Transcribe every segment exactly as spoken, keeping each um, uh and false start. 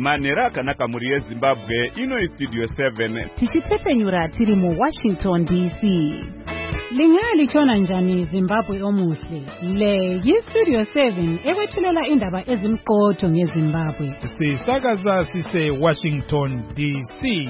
Manera akanaka muri yeZimbabwe ino Studio seven. Tichitsepenyura tiri mu Washington D C. Lingali chona njani Zimbabwe omuhle. Le yi Studio seven ekwethulela indaba ezimqotho ngeZimbabwe. Sisakaza sise Washington D C.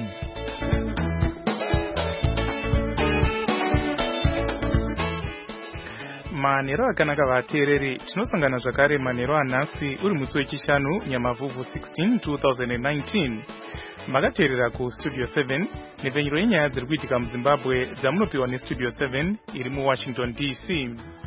Manero akanaka vateereri tinosangana zvakare manero anhasi uri musi wechishanu Nyamavhuvhu sixteen two thousand nineteen. Makateerera ku Studio seven nepfenyuro yenyaya dziri kuitika muZimbabwe dzamunopiwa neStudio seven iri muWashington D C.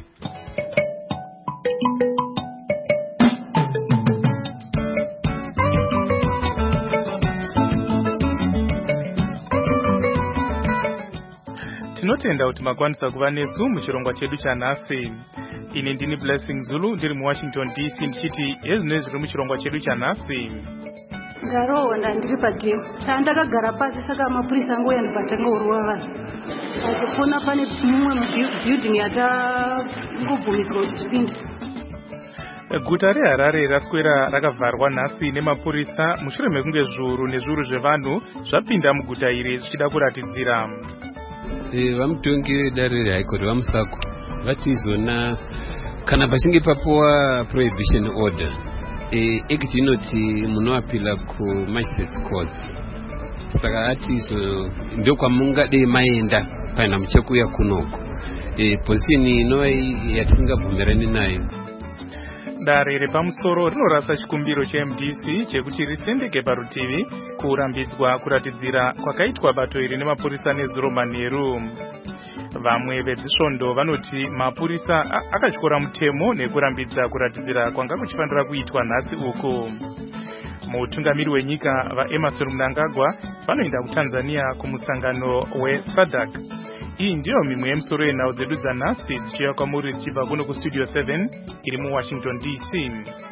Tinotenda kuti makwanisa kuva nesu muchirongwa chedu chanhasi. Ini ndini Blessing Zulu ndiri muWashington D C ndichiti ezvinezvi zviri muchirongwa chedu chanhasi. Ngaro ndandiri padhimu chandakagara pasi saka mapurisa angu yandipatenga uruwa vanhu achifuna pane mumwe building yatangobvumidzwa kuti tipinde. Guta reHarare raswera rakavharwa nhasi nemapurisa mushure mekunge zviuru nezviuru zvevanhu zvapinda muguta iri zvichida kuratidzira. Vamutongi dare reHigh Court vamusako vatizona kana pachinge papuwa prohibition order act inoti munoapila ku magistrates courts, saka atizo ndio kwa mungade maenda paina muchekuya kunoko position ino yatingabvumirani nayo. Dare repamusoro rinorasa chikumbiro cheM D C chekuti risendeke parutivi kurambidzwa kuratidzira kwakaitwa bato iri nemapurisa nezuro manheru. Vamwe vezisvondo vanoti mapurisa akatyora mutemo nekurambidza kuratidzira kwanga kuchifanira kuitwa nhasi uko. Mutungamiri wenyika vaEmmerson Mnangagwa vanoenda kuTanzania kumusangano weSADC. Iyi ndiyo mimwe yemusoro yenhau dzedu dzanhasi dzichiuya kwamuri dzichibva kuno kuStudio seven iri muWashington D C.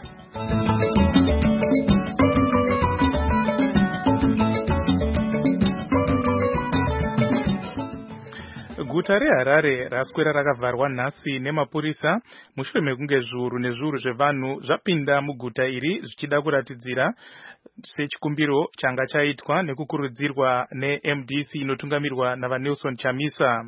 Guta reHarare raswera rakavharwa nhasi nemapurisa mushure mekunge zviuru nezviuru zvevanhu zvapinda muguta iri zvichida kuratidzira sechikumbiro changa chaitwa nekukurudzirwa neM D C inotungamirwa navaNelson Chamisa.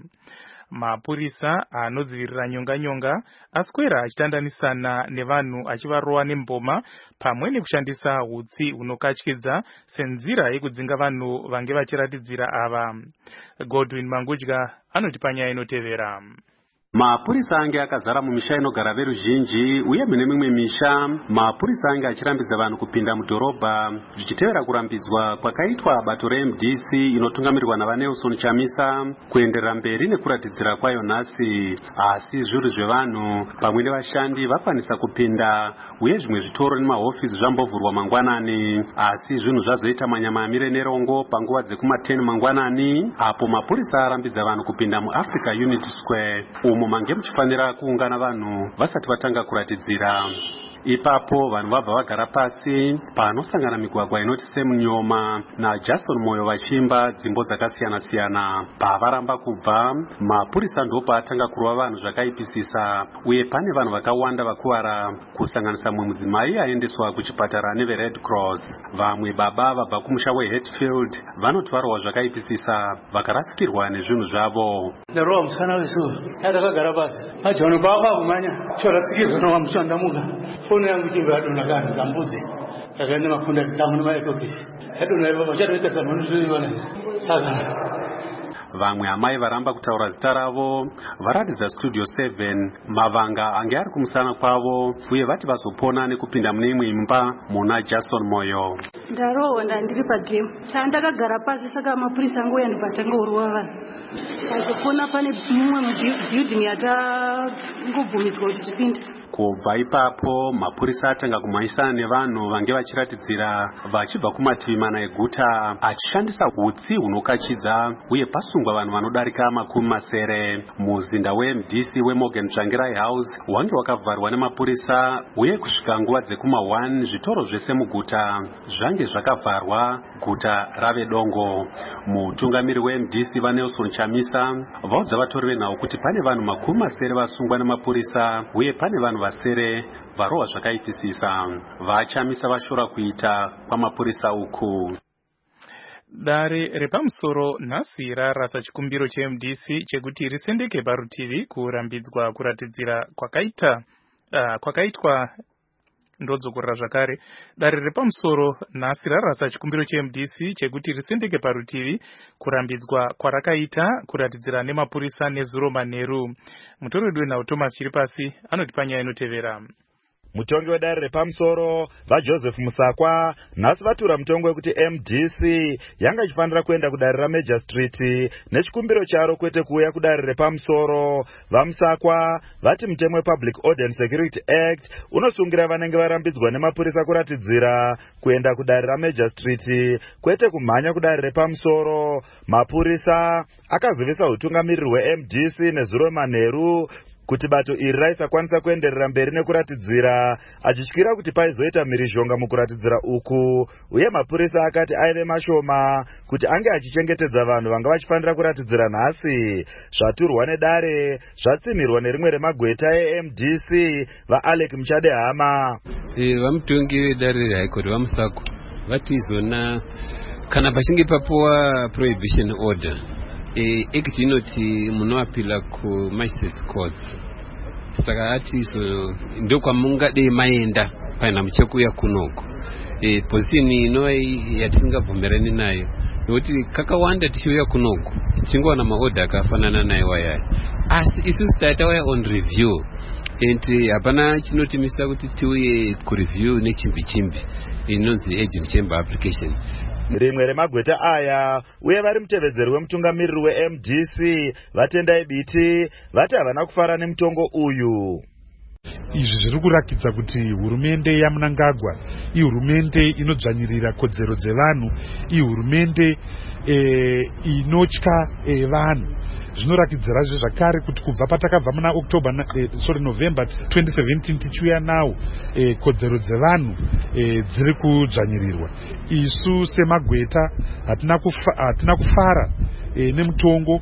Mapurisa anodzivirira nyonga nyonga aswera achitandanisana nevanhu achivarowa nemboma pamwe nekushandisa hutsi hunokatyidza senzira yekudzinga vanhu vange vachiratidzira ava. Godwin Mangudya anoti panyaya inotevera. Mapurisa ange akazara mumisha inogara veruzhinji uye mune mimwe misha mapurisa ange achirambidza vanhu kupinda mudhorobha zvichitevera kurambidzwa kwakaitwa bato reM D C inotungamirirwa navaNelson Chamisa kuenderera mberi nekuratidzira kwayo nhasi. Asi zviuru zvevanhu pamwe nevashandi vakwanisa kupinda uye zvimwe zvitoro nemahofisi zvambovhurwa mangwanani, asi zvinhu zvazoita manyamamire nerongo panguva dzekuma ten mangwanani apo mapurisa arambidza vanhu kupinda muAfrica Unity Square umo mange muchifanira kuungana vanhu vasati vatanga kuratidzira. Ipapo vanhu vabva vagara pasi panosangana migwagwa inoti semunyoma naJason Moyo vachimba dzimbo dzakasiyana siyana. Pavaramba kubva mapurisa ndopa atanga kurova vanhu zvakaipisisa uye pane vanhu vakawanda vakuvara kusanganisa mumwe mudzimai aendeswa kuchipatara neveRed Cross. Vamwe baba vabva kumusha weHatfield vanotwarwa zvakaipisisa vakarasikirwa nezvinhu zvavo. Ndaro musana wesu takagara pasi ajono baba kumanya choratsikirwa nowamuchandamuka foni yangu chimba donakana ngambudzi takane makunda tsamu nemaekokisi hadona ivo vachatoita samanuzviona saka. Vamwe amai varamba kutaura zita ravo varatidza Studio seven mavanga ange ari kumusana kwavo uye vati vazopona nekupinda mune imwe imba muna Jason Moyo. Ndarohwa ndandiri padhimu chandakagara pasi saka mapurisa angu yandipatenga uruwa vanhu achifuna pane mumwe building yatangobvumidzwa kuti tipinde. Kubva ipapo mapurisa atanga kumhanyisana nevanhu vange vachiratidzira vachibva kumativi mana eguta achishandisa hutsi hunokachidza uye pasungwa vanhu vanodarika makumi masere. Muzinda weM D C weMorgan Tsvangirai House wange wakavharwa nemapurisa uye kusvika nguva dzekuma one zvitoro zvese muguta zvange zvakavharwa guta rave dongo. Mutungamiri weM D C vaNelson Chamisa vaudza vatori venhau kuti pane vanhu makumi masere vasungwa nemapurisa uye pane vanhu vasere varohwa zvakaipisisa vachamisa vashora kuita kwamapurisa uku. Dare repamusoro nhasi rarasa chikumbiro che-M D C chekuti risendeke parutivi kurambidzwa kuratidzira kwakaita uh, kwakaitwa ndodzokorera zvakare. Dare repamusoro nhasi rarasa chikumbiro che-M D C chekuti risendeke parutivi kurambidzwa kwarakaita kuratidzira nemapurisa nezuro manheru. Mutori wedu wenhau Thomas Chiripasi anotipa nyaya inotevera. Mutongi wedare repamusoro vaJoseph Musakwa nhasi vatura mutongo wekuti M D C yanga ichifanira kuenda kudare raMajor Street nechikumbiro charo kwete kuuya kudare repamusoro. VaMusakwa vati mutemo wePublic Order and Security Act unosungira vanenge varambidzwa nemapurisa kuratidzira kuenda kudare raMajor Street kwete kumhanya kudare repamusoro. Mapurisa akazivisa utungamiriri hweM D C nezuro manheru kuti bato iri raisakwanisa kuenderera mberi nekuratidzira, achityira kuti paizoita mhirizhonga mukuratidzira uku, uye mapurisa akati aive mashoma kuti ange achichengetedza vanhu vanga vachifanira kuratidzira nhasi. Zvaturwa nedare zvatsimirwa nerimwe remagweta eM D C vaAlec Muchadehama. E, vamutongi vedare reHigh Court vaMusako vati izona kana pachinge papuwa prohibition order E, ekiti inoti munoapila ku Magistrates Courts. Saka ati so ndo kwa mungade maenda paina muchekuya kunoko. E, position ino yatisingabvumirani nayo. Noti kakawanda tichiuya kunoko. Chingwa na maorder akafanana nayo waya. Asi isu stata waya on review. Enti hapana chinotimisa kuti tiuye ku review nechimbi chimbi. Inonzi agent chamber application. Rimwe remagweta aya uye vari mutevedzeri wemutungamiriri weM D C Vatendai Biti vati havana kufara nemutongo uyu. Izvi zviri kurakidza kuti hurumende yaMnangagwa ihurumende inodzvanyirira kodzero dzevanhu, ihurumende e, inotya e, vanhu. Zvinorakidzira zvakare kuti kubva patakabva muna October eh, sorry November twenty seventeen tichiuya nawo eh, kodzero dzevanhu eh, dziri kudzvanyirirwa. Isu semagweta hatina kufa, hatina kufara eh, nemutongo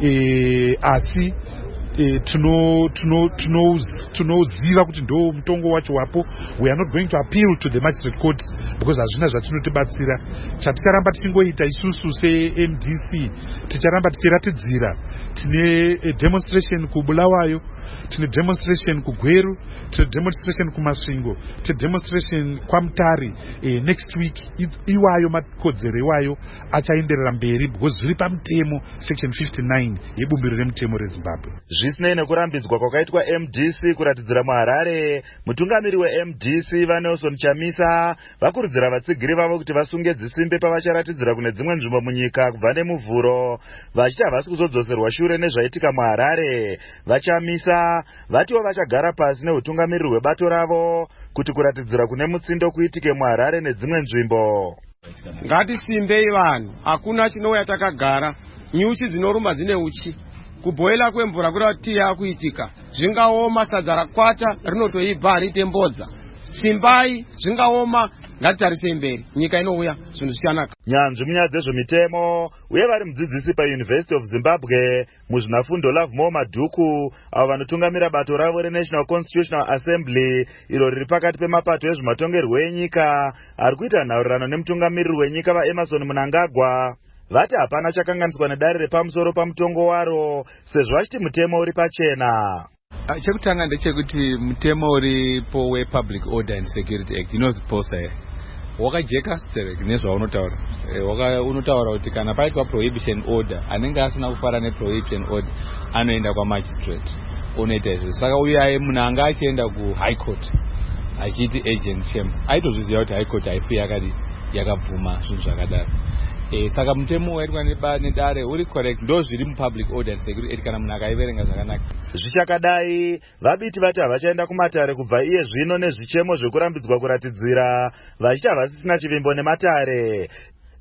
eh, asi eh, tuno tuno tuno tunoziva kuti ndo mutongo wacho wapo. We are not going to appeal to the magistrate court because hazvina zvatinotibatsira. Chaticharamba tichingoita isusu seM D C ticharamba tichiratidzira. Tine demonstration kuBulawayo, tine demonstration kuGweru, tine demonstration kuMasvingo, tine demonstration kwaMutare eh, next week. Iwayo makodzero iwayo achaenderera mberi because zviri pamutemo section fifty-nine yebumbiro remutemo reZimbabwe. Zvisinei nekurambidzwa kwakaitwa M D C kuratidzira muHarare, mutungamiri weM D C vaNelson Chamisa vakurudzira vatsigiri vavo kuti vasunge dzisimbe pavacharatidzira kune dzimwe nzvimbo munyika kubva nemuvhuro, vachiti havasi kuzodzoserwa shure nezvaitika muHarare. VaChamisa vatiwo vachagara pasi neutungamiriri hwebato ravo kuti kuratidzira kune mutsindo kuitike muHarare nedzimwe nzvimbo. Ngatisimbei vanhu, hakuna chinouya takagara. Nyuchi dzinorumba dzine uchi. Kuboila kwemvura kuti yakuitika. Zvingaoma sadza rakwata rinotoibva harite mbodza. Simbai zvingaoma ngatitarise mberi. Nyika inouya zvinhu zvichanaka. Nyanzvi munyaya dzezvemitemo uye vari mudzidzisi paUniversity of Zimbabwe muzvinafundo Lovemore Madhuku avo vanotungamira bato ravo reNational Constitutional Assembly iro riri pakati pemapato ezvematongerwo enyika ari kuita nhaurirano nemutungamiriri wenyika vaEmmerson Mnangagwa. Vati hapana chakanganiswa nedare repamusoro pamutongo waro sezvo vachiti mutemo uri pachena. Chekutanga ndechekuti mutemo uripo wePublic Order and Security Act inoziposa here wakajeka sterek nezvaunotaura. E, unotaura kuti kana paitwa prohibition order anenge asina kufara neprohibition order anoenda kwamagistrate unoita izvo. Saka uyaye munhu anga achienda kuHigh Court achiti agent chamber aitozviziva kuti High Court haifi yakadi yakabvuma zvinhu zvakadaro. E, saka mutemo waitwa nedare uri correct, ndo zviri muPublic Order and Security Act kana munhu akaiverenga zvakanaka. Zvichakadai vabiti vati havachaenda kumatare kubva iye zvino nezvichemo zvekurambidzwa kuratidzira vachiti havasisina chivimbo nematare.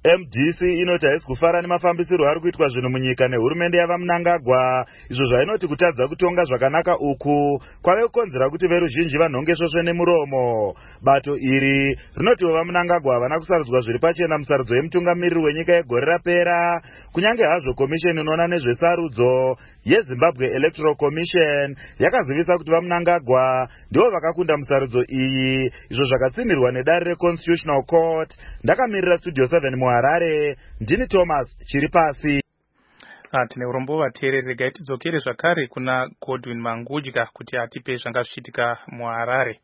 M D C inoti haisi kufara nemafambisirwo ari kuitwa zvinhu munyika nehurumende yava Mnangagwa, izvo zvainoti kutadza kutonga zvakanaka uku kwave kukonzera kuti veruzhinji vanhonge svosve nemuromo. Bato iri rinoti vava Mnangagwa havana kusarudzwa zviri pachena musarudzo yemutungamiriri wenyika yegore rapera, kunyange hazvo komisheni inoona nezvesarudzo yeZimbabwe Electoral Commission yakazivisa kuti vaMnangagwa ndivo vakakunda musarudzo iyi, izvo zvakatsimirwa nedare reConstitutional Court. Ndakamirira Studio seven muHarare, ndini Thomas Chiripasi. Tine urombo vateereri, regai tidzokere zvakare kuna Godwin Mangudya kuti atipe zvanga zvichiitika muHarare.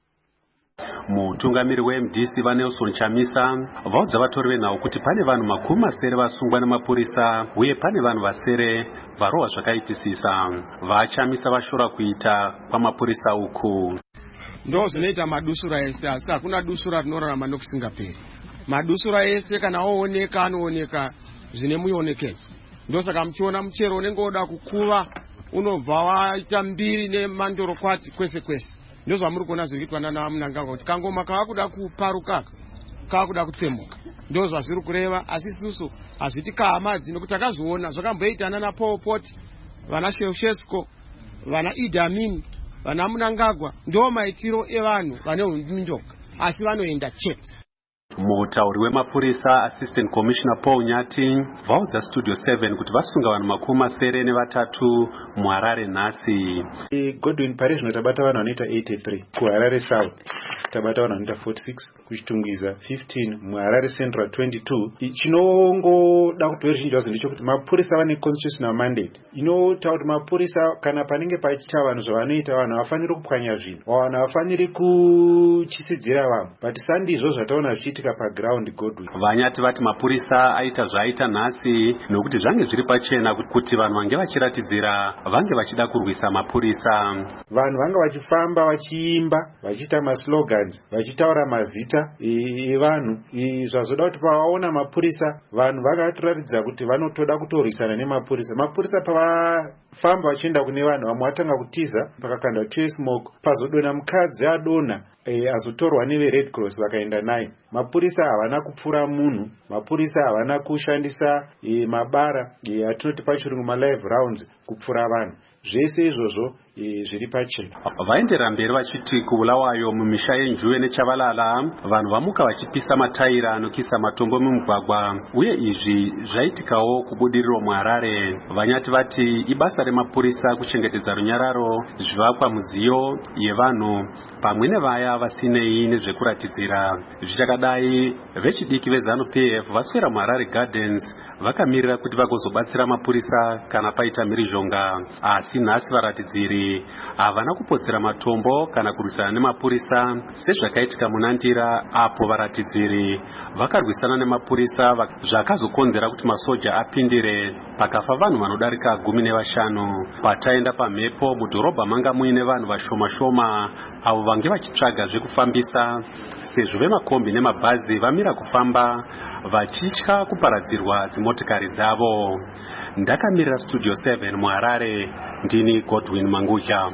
Mutungamiri we M D C vaNelson Chamisa vaudza vatori venhau kuti pane vanhu makumi masere vasungwa nemapurisa uye pane vanhu vasere varohwa zvakaipisisa. VaChamisa vashora kuita kwamapurisa uku. Ndo zvinoita madusura ese, asi hakuna dusura rinorarama nokusingaperi. Madusura ese kana ooneka anooneka zvine muonekezo. Ndosaka muchiona muchero unenge woda kukuva unobva waita mbiri nemandorokwati kwese kwese. Ndozva muri kuona zviri kuitwa nana Mnangagwa kuti kangoma kavakuda kuparuka kavakuda kutsemuka. Ndozva zviri kureva, asi isusu hazviti kahamadzi nekuti takazviona zvakamboita nana Pol Pot, vana Ceausescu, vana Idi Amin, vana Mnangagwa. Ndo maitiro evanhu vane hundimindoka, asi vanoenda chete. Mutauri wemapurisa Assistant Commissioner Paul Nyati vaudza Studio seven kuti vasunga vanhu makumi masere nevatatu muHarare nhasi. Godwin, pari zvino tabata vanhu vanoita eighty-three, kuHarare South tabata vanhu vanoita forty-six, kuchitungwiza fifteen, muHarare Central twenty-two. Chinongoda kuti veruzhinji vazive ndechekuti mapurisa vane constitutional mandate inotaura kuti mapurisa kana panenge pachiita vanhu zvavanoita, vanhu havafaniri kupwanya zvinhu, vanhu havafaniri kuchisidzira vamwe, but sandizvo zvataona zvichiitika paground. Godwin, Vanyati vati mapurisa aita zvaaita nhasi nokuti zvange zviri pachena kuti vanhu vange vachiratidzira vange vachida kurwisa mapurisa. Vanhu vanga vachifamba vachiimba vachiita maslogans vachiitaura mazita evanhu, zvazoda kuti pavaona mapurisa vanhu vakatoratidza kuti vanotoda kutorwisana nemapurisa. Mapurisa pavafamba vachienda kune vanhu, vamwe vatanga kutiza pakakanda two smoke, pazodona mukadzi adona E, azotorwa neve Red Cross vakaenda naye. Mapurisa havana kupfura munhu, mapurisa havana kushandisa e, mabara e, atinoti pachirungu ma live rounds kupfura vanhu. Zvese izvozvo e, zviri pachena. Vaendera mberi vachiti kubulawayo mumisha yenjuwe neChavalala vanhu vamuka vachipisa mataira anokisa matombo mumugwagwa, uye izvi zvaitikawo kubudiriro muHarare. Vanyati vati ibasa remapurisa kuchengetedza runyararo, zvivakwa, mudziyo yevanhu pamwe nevaya vasinei nezvekuratidzira. Zvichakadai vechidiki veZanu P F vaswera muHarare Gardens vakamirira kuti vagozobatsira mapurisa kana paita mhirizhonga, asi nhasi varatidziri havana kupotsera matombo kana kurwisana nemapurisa sezvakaitika muNandira, apo varatidziri vakarwisana nemapurisa zvakazokonzera kuti masoja apindire pakafa vanhu vanodarika gumi nevashanu. Pataenda pamhepo mudhorobha manga muine vanhu vashoma shoma avo vange vachitsvaga zvekufambisa, sezvo vemakombi nemabhazi vamira kufamba vachitya kuparadzirwa dzimotikari dzavo. Ndakamirira Studio seven muHarare, ndini Godwin Mangudya.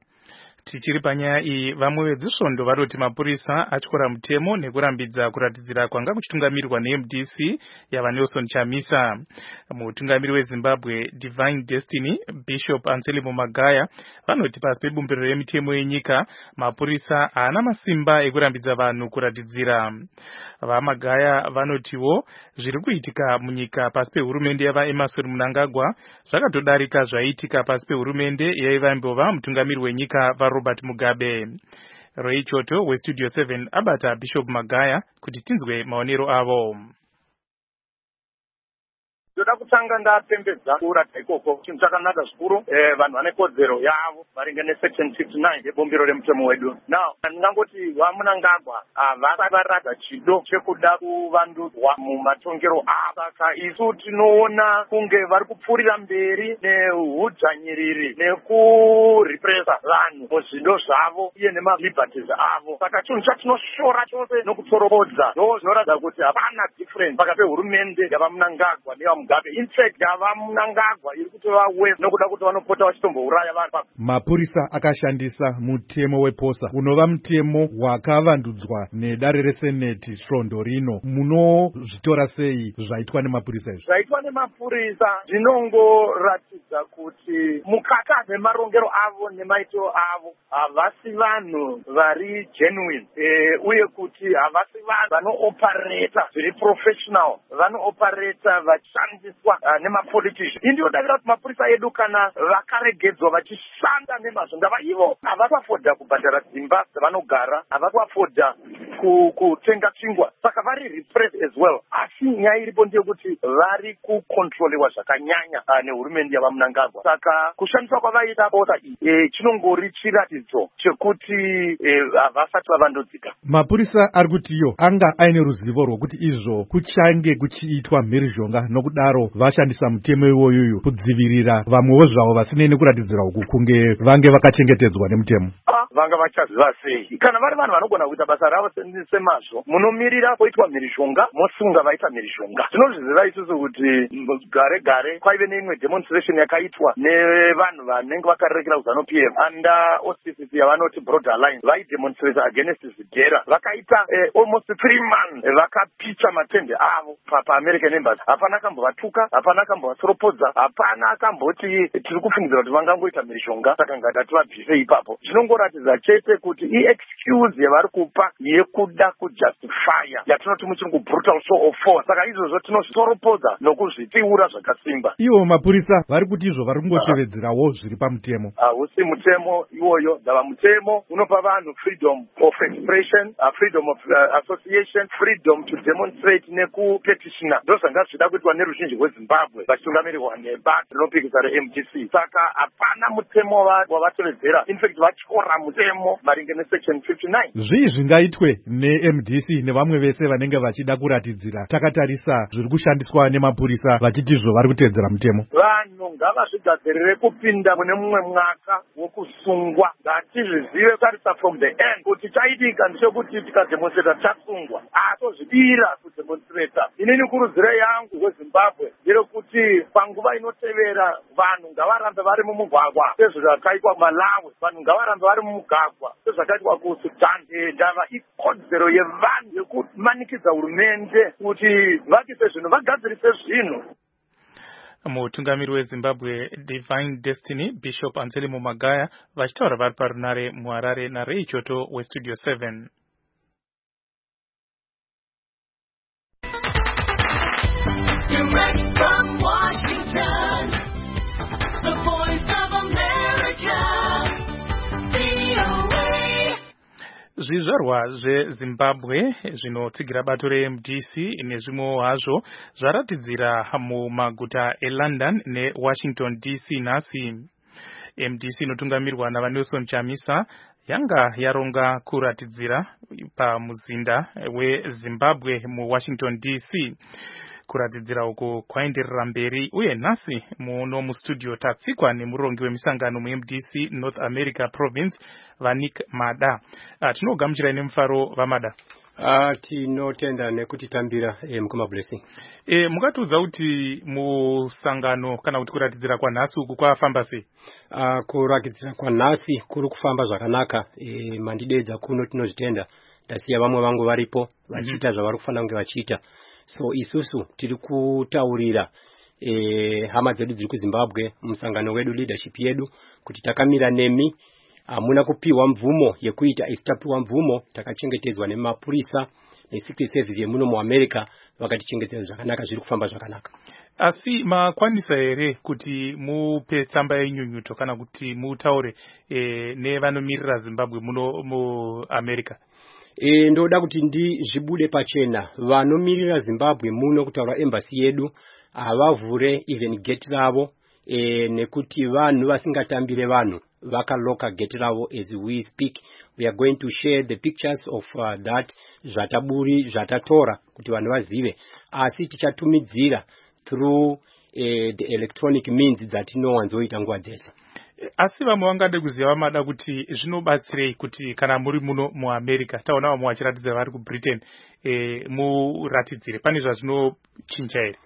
Tichiri panyaya iyi, vamwe vezisvondo varoti mapurisa atyora mutemo nekurambidza kuratidzira kwanga kuchitungamirwa neM D C yavaNelson Chamisa. Mutungamiri weZimbabwe Divine Destiny Bishop Anselmo Magaya vanoti pasi pebumbiro remitemo yenyika mapurisa haana masimba ekurambidza vanhu kuratidzira. VaMagaya vanotiwo zviri kuitika munyika pasi pehurumende yavaEmmerson Mnangagwa zvakatodarika zvaiitika pasi pehurumende yaiva mutungamiri wenyika vaRobert Mugabe. Roy Choto weStudio seven abata Bishop Magaya kuti tinzwe maonero avo. Ndoda kutanga ndapembedza kuratidza ikoko chinhu chakanaka zvikuru, eh, vanhu vane kodzero yavo maringe nesection fifty-nine yebombero remutemo wedu. Now ndingangoti vaMnangagwa vakaratidza chido chekuda kuvandudzwa mumatongero avo, saka isu tinoona kunge vari kupfuurira mberi nehudzvanyiriri nekuripresa vanhu muzvido zvavo iye nemaliberties avo. Saka chinhu chatinoshora chose nokutsoropodza ndo zvinoratidza kuti hapana difference pakati pehurumende yavaMnangagwa nevaMugabe. mugabe. In fact ava Mnangagwa iri kutova west nokuda kuti vanopota vachitombouraya vanhu. Mapurisa akashandisa mutemo weposa unova mutemo wakavandudzwa nedare reseneti svondo rino. Munozvitora sei zvaitwa nemapurisa izvi? Zvaitwa nemapurisa zvinongoratidza kuti mukaka nemarongero avo nemaitiro avo havasi vanhu vari genuine, e, uye kuti havasi vanhu vanoopareta zviri professional, vanoopareta vachishandiswa uh, nemapolitician. Indiyodavira kuti mapurisa edu kana vakaregedzwa vachishanda nemazvo ndava ivo havakafodha kubhadhara dzimba dzavanogara, havakafodha kutenga chingwa, saka vari repressed as well. Asi nyaya iripo ndeyekuti vari kukontroliwa zvakanyanya uh, nehurumende yava Mnangagwa. Saka kushandiswa kwavaita bota iyi e, chinongori chiratidzo chekuti havasati e, vavandudzika. Mapurisa ari kuti iyo anga aine ruzivo rwokuti izvo kuchange kuchiitwa mhirizhonga, nokudaro vashandisa mutemo iwoyuyu kudzivirira vamwewo zvavo vasinei nekuratidzira uku kunge vange vakachengetedzwa nemutemo. Ah, vanga vachaziva sei? Kana vari vanhu vanogona kuita basa ravo semazvo, munomirira poitwa mhirizhonga mosunga vaita mhirizhonga. Tinozviziva isusu kuti gare gare kwaive neimwe demonstration yakaitwa nevanhu vanenge vakarerekera kuzano P M under auspices yavanoti Broad Alliance, vaidemonstrate against Zigera. Vakaita eh, almost three months vakapicha matende avo paAmerican Embassy. Hapana kambovatuka, hapana kambovasoropodza, hapana kamboti tiri kufungidzira kuti vangangoita mhirizhonga saka ngatati vabvise ipapo. Zvinongoratidza chete kuti i-excuse yavari kupa yekuda kujustifya yatinoti muchirungu brutal show of force. Saka izvozvo tinosoropodza nokuzvitiura zvakasimba. Ivo mapurisa vari kuti izvo vari kungotevedzerawo zviri pamutemo. Hausi mutemo iwoyo, ndava mutemo unopa vanhu freedom of expression, uh, freedom of uh, association, freedom to demonstrate nekupetitiona. Ndo zvanga zvida kuitwa neruzhinji rweZimbabwe vachitungamirirwa nebasa rinopikisa re-M D C. Saka hapana mutemo wavatevedzera. In fact vatyora mutemo maringe nesection fifty-nine. Zvii zvingaitwe ne-M D C nevamwe vese vanenge vachida kuratidzira takatarisa zviri kushandiswa nemapurisa vachiti izvo vari kutedzera mutemo? Vanhu ngavazvigadzirire kupinda mune mumwe mwaka wokusungwa. Ngatizvizive kutarisa from the end kuti chaitika ndechekuti tikademonstrata tasungwa, atozvidira kudemonstrata. Inini kurudziro yangu weZimbabwe nderekuti panguva inotevera vanhu ngavarambe vari mumugwagwa sezvakaitwa Malawi, vanhu ngavarambe vari mumugwagwa sezvakaitwa kuSudan. Ndava ikodzero yevanhu yekumanikidza hurumende kuti vakise zvinhu, vagadzirise zvinhu. Mutungamiri weZimbabwe Divine Destiny Bishop Anselmo Magaya vachitaura vari parunare muHarare naRay Choto weStudio seven. Direct from Washington, the voice of America, V O A. Zvizvarwa zveZimbabwe zvinotsigira bato re-M D C nezvimwe hazvo zvaratidzira mumaguta eLondon neWashington D C nhasi. M D C inotungamirwa naVanelson Chamisa yanga yaronga kuratidzira pamuzinda weZimbabwe muWashington D C. Kuratidzira uko kwaenderera mberi uye nhasi muno mustudio tatsikwa nemurongi wemisangano mu-M D C North America Province Vanik Mada. Uh, tinogamuchirai nemufaro vaMada. Uh, tinotenda nekutitambira eh, mukoma blessing. E, mukatiudza kuti musangano kana kuti kuratidzira kwa nhasi uku kwafamba sei? Uh, kuratidzira kwa nhasi kuri kufamba zvakanaka. E, mandidedza kuno tinozvitenda. Ndasiya vamwe vangu varipo vachiita zvavari kufanira kunge vachiita. So isusu tiri kutaurira eh, hama dzedu dziri kuZimbabwe musangano wedu leadership yedu kuti takamira nemi, hamuna kupiwa mvumo yekuita isitapiwa mvumo, takachengetedzwa nemapurisa neSecret Service yemuno muAmerica vakatichengetedza zvakanaka, zviri kufamba zvakanaka. Asi makwanisa here kuti mupe tsamba yenyunyuto kana kuti mutaure e, nevanomirira Zimbabwe muno muAmerica? E, ndoda kuti ndi zvibude pachena vanomirira Zimbabwe muno kutaura embassy yedu havavhure even gate ravo, e, nekuti vanhu vasingatambire vanhu vakaloka gate ravo. As we speak we are going to share the pictures of uh, that zvataburi zvatatora kuti vanhu vazive, asi tichatumidzira through uh, the electronic means dzatinowanzoita nguva dzese. Asi vamwe vangade kuziva vamada kuti zvinobatsirei kuti kana muri muno muAmerica, taona vamwe vachiratidza vari kuBritain, e, muratidzire pane zvazvinochinja here?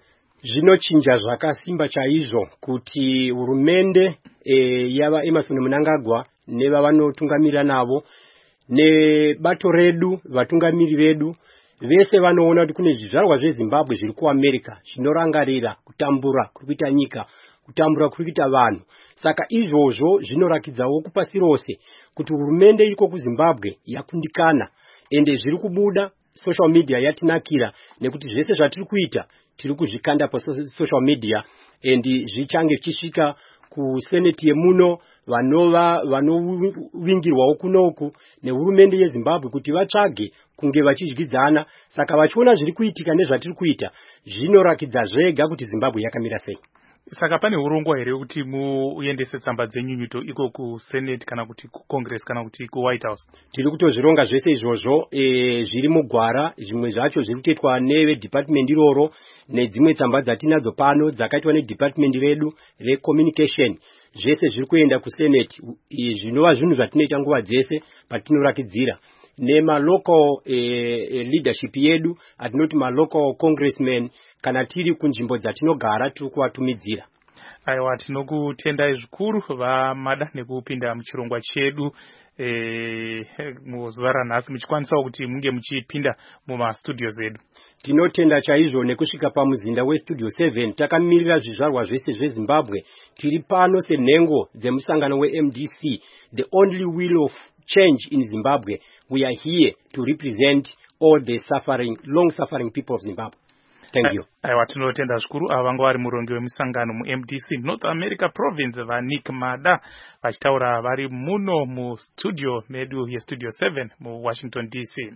zvinochinja zvakasimba chaizvo kuti hurumende e, yava Emmerson Mnangagwa nevavanotungamirira navo nebato redu vatungamiri vedu vese vanoona kuti kune zvizvarwa zveZimbabwe zviri kuAmerica zvinorangarira kutambura kuri kuita nyika, kutambura kuri kuita vanhu. Saka izvozvo zvinorakidzawo kupasi rose kuti hurumende iriko kuZimbabwe yakundikana ende zviri kubuda social media yatinakira nekuti zvese zvatiri kuita tiri kuzvikanda pa social media endi zvichange chisvika ku senate yemuno vanova vanovingirwawo kunoku nehurumende yeZimbabwe kuti vatsvage kunge vachizvidzana. Saka vachiona zviri kuitika nezvatiri kuita zvinorakidza zvega kuti Zimbabwe yakamira sei. Saka pane urongwa here kuti muendese tsamba dzenyunyuto iko ku Senate kana kuti ku Congress kana kuti ku White House? Tiri kutozvironga zvese izvozvo e, zviri mugwara, zvimwe zvacho zviri kuitwa neve department iroro nedzimwe tsamba dzatinadzo pano dzakaitwa nedepartment redu re communication. Zvese zviri kuenda ku Senate zvinova zvinhu zvatinoita nguva dzese patinorakidzira nema local eh, leadership yedu atinoti ma local congressmen kana tiri kunzvimbo dzatinogara tiri kuvatumidzira. Aiwa, tinokutendai zvikuru vamada nekupinda muchirongwa chedu eh, muzuva ranhasi muchikwanisawo kuti munge muchipinda mumastudios edu. Tinotenda chaizvo nekusvika pamuzinda westudio seven takamirira zvizvarwa zvese zveZimbabwe tiri pano senhengo dzemusangano weM D C, the only will of change in Zimbabwe. We are here to represent all the suffering, long suffering people of Zimbabwe. Thank you. Aiwa, tinotenda zvikuru ava vanga vari murongi wemusangano muM D C North America Province vaNick Mada vachitaura vari muno mustudio medu yestudio seven muWashington D C.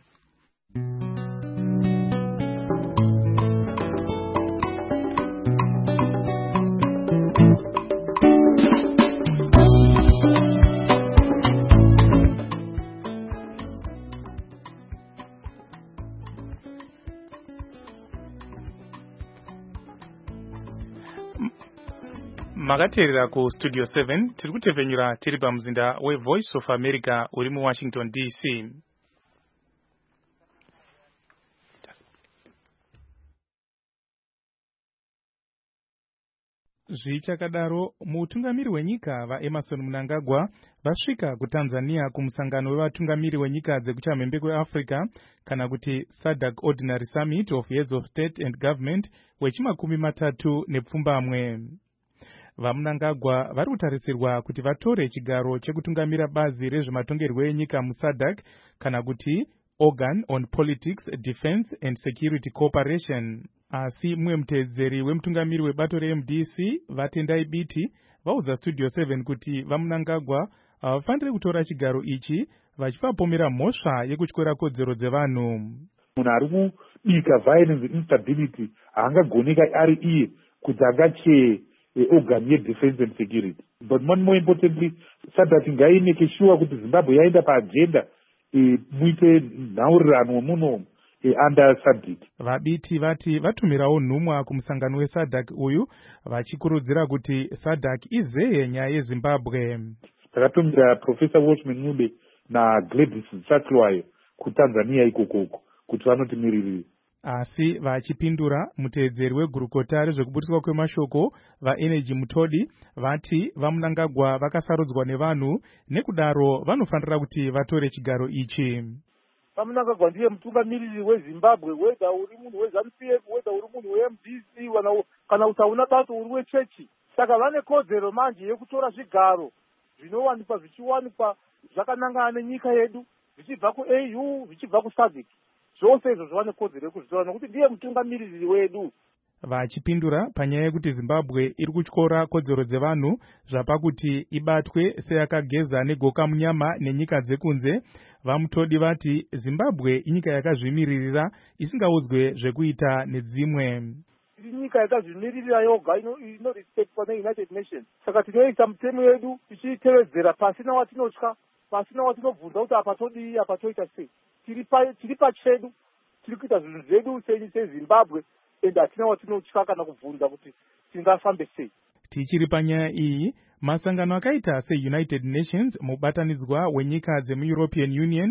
Makateerera ku Studio seven tiri kutevhenyura tiri pamuzinda weVoice of America uri muWashington D C. Zvichakadaro mutungamiri wenyika vaEmmerson Mnangagwa vasvika kuTanzania kumusangano wevatungamiri wenyika dzekuchamhembe kweAfrica kana kuti SADC Ordinary Summit of Heads of State and Government wechimakumi matatu nepfumbamwe. VaMnangagwa vari kutarisirwa kuti vatore chigaro chekutungamira bazi rezvematongerwo enyika muSADC kana kuti Organ on Politics, Defense and Security Cooperation. Asi mumwe muteedzeri wemutungamiri webato reM D C Vatendai Biti vaudza Studio seven kuti vaMnangagwa havafaniri kutora chigaro ichi vachivapomera mhosva yekutyora kodzero dzevanhu. Munhu ari kubika violence instability haangagoneka ari iye kuti angachee organ ye-defense and security. But more, more importantly, SADC ngaimeke sure kuti Zimbabwe yaenda paagenda muite nhaurirano muno under SADC. Vabiti vati vatumirawo nhumwa kumusangano weSADC uyu vachikurudzira kuti SADC izeye nyaya yeZimbabwe. Takatumira Professor Watchman Mube naGladys Chatlwayo kuTanzania ikokoko kuti vanotimiririra. Asi vachipindura muteedzeri wegurukota rezvekuburiswa kwemashoko vaEnergy Mutodi vati vaMnangagwa vakasarudzwa nevanhu nekudaro vanofanira kuti vatore chigaro ichi. vaMnangagwa ndiye mutungamiriri weZimbabwe, weda uri munhu weZANU-P F, weda uri munhu weM D C kana usauna bato uri wechechi. Saka vane kodzero manje yekutora zvigaro zvinowanikwa zvichiwanikwa zvakanangana nenyika yedu zvichibva kuA U zvichibva kuSADC. Zvose izvo zvavane kodzero yekuzvitora nokuti ndiye mutungamiriri wedu. Vachipindura panyaya yekuti Zimbabwe iri kutyora kodzero dzevanhu zvapakuti ibatwe seyakageza negoka munyama nenyika dzekunze, vaMutodi vati Zimbabwe inyika yakazvimiririra isingaudzwe zvekuita nedzimwe. Nyika yakazvimiririra yoga inorespektwa neUnited Nations. Saka tinoisa mutemo yedu tichiitevedzera pasina watinotya, pasina watinobvunza kuti apa todii apa toita sei. Tiri pachedu tiri kuita zvinhu zvedu seZimbabwe ende hatina watinotya kana kubvunza kuti tingafambe sei. Tichiri panyaya iyi, masangano akaita seUnited Nations mubatanidzwa wenyika dzemuEuropean Union,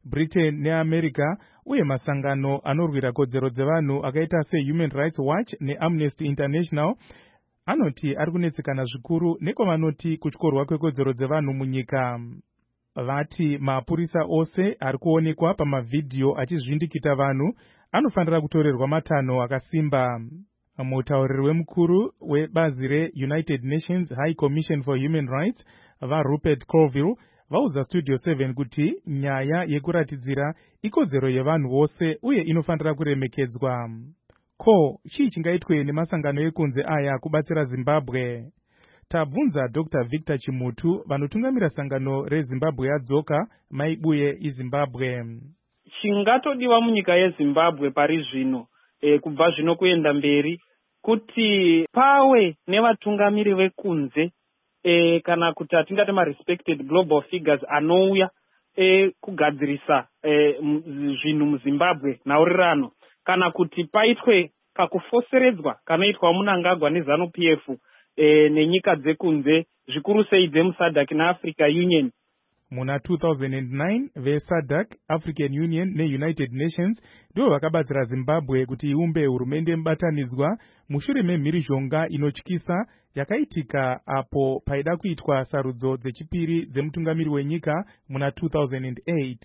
Britain neAmerica uye masangano anorwira kodzero dzevanhu akaita seHuman Rights Watch neAmnesty International anoti ari kunetsekana zvikuru nekwavanoti kutyorwa kwekodzero dzevanhu munyika. Vati mapurisa ose ari kuonekwa pamavhidhiyo achizvindikita vanhu anofanira kutorerwa matanho akasimba. Mutauriri wemukuru webazi reUnited Nations High Commission for Human Rights vaRupert Colville vaudza Studio seven kuti nyaya yekuratidzira ikodzero yevanhu vose uye inofanira kuremekedzwa. Ko, chii chingaitwe nemasangano ekunze aya kubatsira Zimbabwe? Tabvunza Doctor Victor Chimutu vanotungamira sangano reZimbabwe yadzoka maibuye iZimbabwe. Chingatodiwa munyika yeZimbabwe pari zvino e, kubva zvino kuenda mberi kuti pawe nevatungamiri vekunze e, kana kuti atingati ma-respected global figures anouya e, kugadzirisa e, zvinhu muZimbabwe naurirano, kana kuti paitwe kakufoseredzwa kanoitwa Mnangagwa neZanu-P F e, nenyika dzekunze zvikuru sei dzemuSADC neAfrica Union. Muna two thousand nine veSADC, African Union neUnited Nations ndivo vakabatsira Zimbabwe kuti iumbe hurumende mubatanidzwa mushure memhirizhonga inotyisa yakaitika apo paida kuitwa sarudzo dzechipiri dzemutungamiri wenyika muna two thousand eight.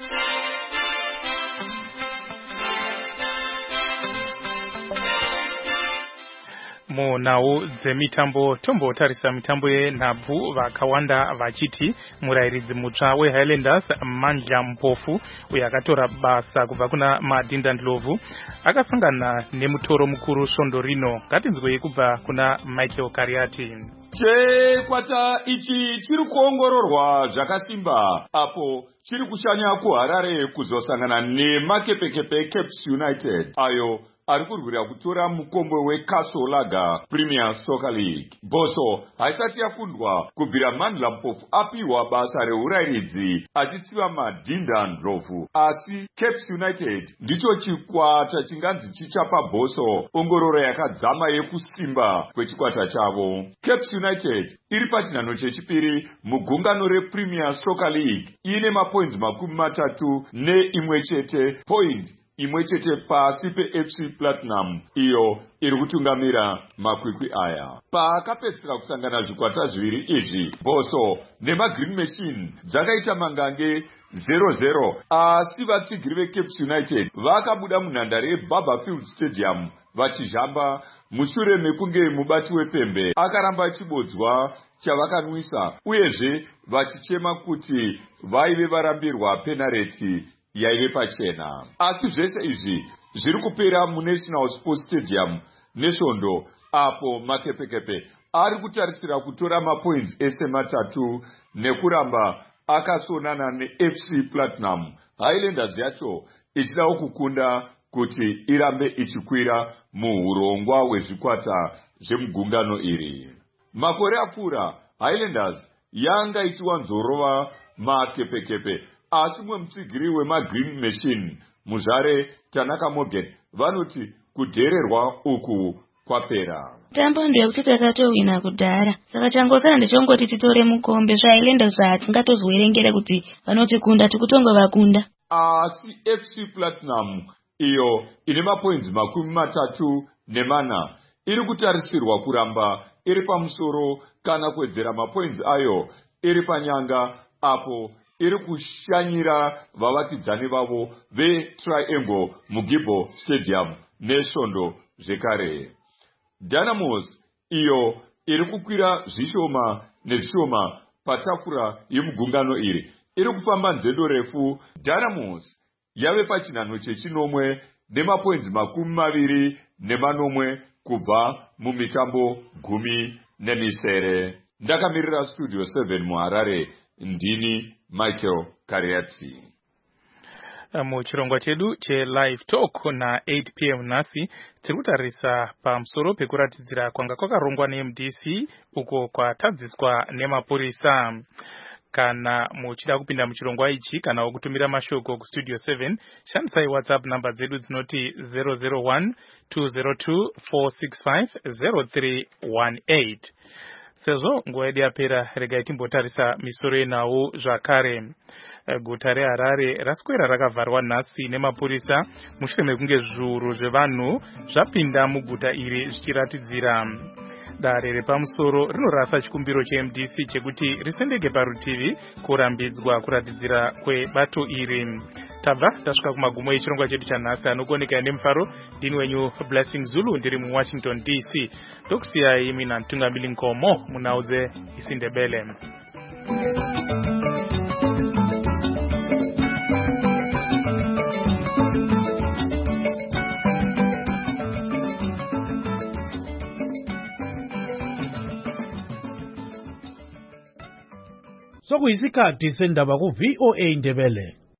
Munhau dzemitambo tombotarisa mitambo yenhabvu vakawanda vachiti murayiridzi mutsva weHighlanders Mandla Mpofu uye akatora basa kubva kuna Madinda Ndlovu akasangana nemutoro mukuru svondo rino. Ngatinzwei kubva kuna Michael Kariati. Chekwata ichi chiri kuongororwa zvakasimba apo chiri kushanya kuHarare kuzosangana nemakepekepe Caps United ayo ari kurwira kutora mukombe weCastle Lager Premier Soccer League. Boso haisati yakundwa kubvira Mandla Mpofu apiwa basa reurayiridzi achitsiva Madinda Ndlovu, asi Caps United ndicho chikwata chinganzi chichapa Boso ongororo yakadzama yekusimba kwechikwata chavo. Caps United iri pachinhano chechipiri mugungano rePremier Soccer League ine mapoints makumi matatu neimwe chete, point imwe chete pasi peF C Platinum iyo iri kutungamira makwikwi aya. Pakapedzisira kusangana zvikwata zviviri izvi, Boso nemaGreen Machine dzakaita mangange zero zero, asi vatsigiri veCaps United vakabuda munhandare yeBarberfield Stadium vachizhamba mushure mekunge mubati wepembe akaramba chibodzwa chavakanwisa, uyezve vachichema kuti vaive varambirwa penalty yaive pachena. Asi zvese izvi zviri kupera muNational Sports Stadium nesvondo apo makepekepe ari kutarisira kutora mapoints ese matatu nekuramba akasonana neF C Platinum, Highlanders yacho ichidawo kukunda kuti irambe ichikwira muurongwa hwezvikwata zvemugungano iri. Makore apfuura Highlanders yanga ichiwanzorova makepekepe, asi mumwe mutsigiri wemaGreen Machine Muzare Tanaka Morgan vanoti kudhererwa uku kwapera. Tambo ndio kuti takatowina kudhara, saka changosara ndechongoti titore mukombe zvaHighlanders zvatingatozwerengera kuti vanotikunda tikutonga vakunda. Asi F C Platinum iyo ine mapoints makumi matatu nemana iri kutarisirwa kuramba iri pamusoro kana kuwedzera mapoints ayo iri panyanga apo iri kushanyira vavatidzani vavo veTriangle muGibbo Stadium nesvondo zvekare. Dynamos iyo iri kukwira zvishoma nezvishoma patafura yemugungano iri iri kufamba nzendo refu. Dynamos yave pachinhano chechinomwe nemapoints makumi maviri nemanomwe kubva mumitambo gumi nemisere. Ndakamirira Studio seven muHarare, ndini Michael Kariati. Muchirongwa chedu cheLive Talk na eight p m nhasi tiri kutarisa pamusoro pekuratidzira kwanga kwakarongwa neM D C uko kwatadziswa nemapurisa. Kana muchida kupinda muchirongwa ichi kana kutumira mashoko kuStudio seven, shandisai WhatsApp namba dzedu dzinoti zero zero one two zero two four six five zero three one eight. sezvo nguva yedu yapera regai timbotarisa misoro yenhau zvakare. Guta reHarare raswera rakavharwa nhasi nemapurisa mushure mekunge zviuru zvevanhu zvapinda muguta iri zvichiratidzira. Dare repamusoro rinorasa chikumbiro che M D C chekuti risendeke parutivi kurambidzwa kuratidzira kwebato iri. Tabva tasvika kumagumo echirongwa chedu chanhasi anogoneka nemufaro. Ndini wenyu Blessing Zulu ndiri muWashington D C. Ndokusiyai mina Mtungamili Nkomo munauze isindebele. Sokuyisikhathi sendaba ku V O A Indebele.